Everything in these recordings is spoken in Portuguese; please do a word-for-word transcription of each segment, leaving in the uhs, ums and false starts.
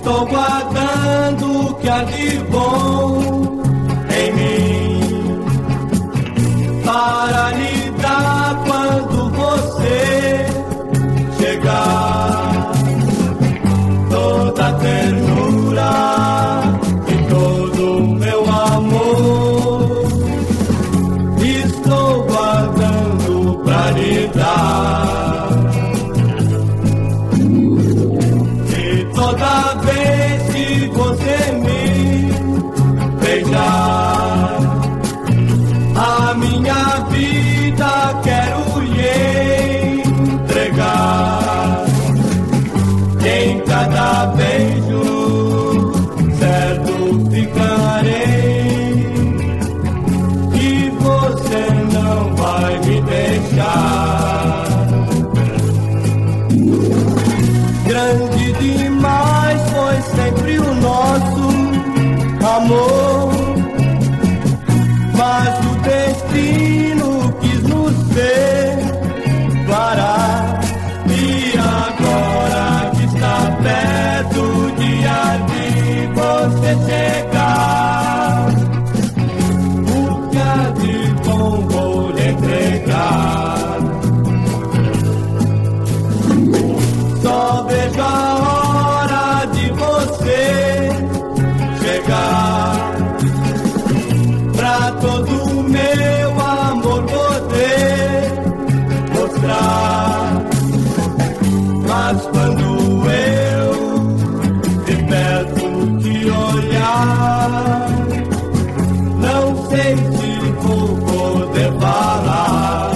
Estou guardando o que há de bom em mim para lhe dar quando você chegar. Toda a ternura e todo o meu amor estou guardando pra lhe dar. E toda vez que você me beijar, a minha vida quero lhe entregar. Em cada beijo certo ficarei, e você não vai me deixar. Grande demais foi sempre o nosso amor, mas o destino quis nos separar. E agora que está perto o dia de você chegar, o que há de bom vou lhe entregar. Só vejo a hora de você chegar, pra todo o meu amor poder mostrar. Mas quando eu de perto te olhar, não sei se vou poder falar.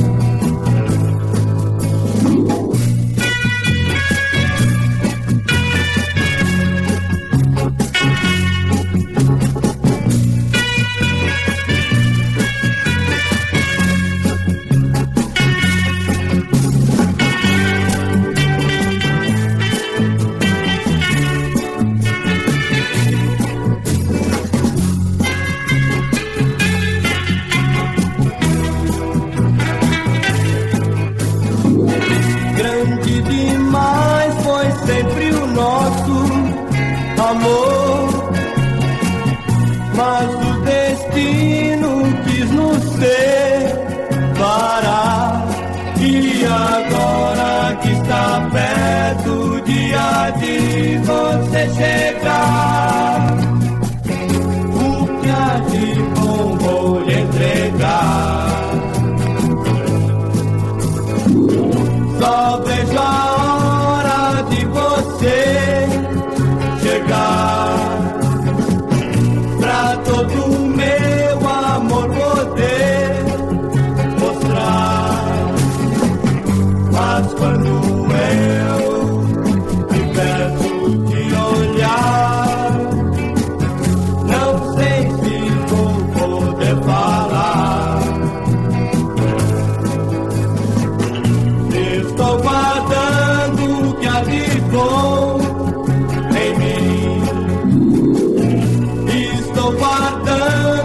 Grande demais foi sempre o nosso amor, mas o destino quis nos separar. E agora que está perto o dia de você chegar, o que há de bom vou lhe entregar. Só vejo a hora de você chegar, pra todo o meu amor poder mostrar. Mas quando eu de perto te olhar, não sei se vou poder falar. Estou guardando o que há de bom em mim, estou guardando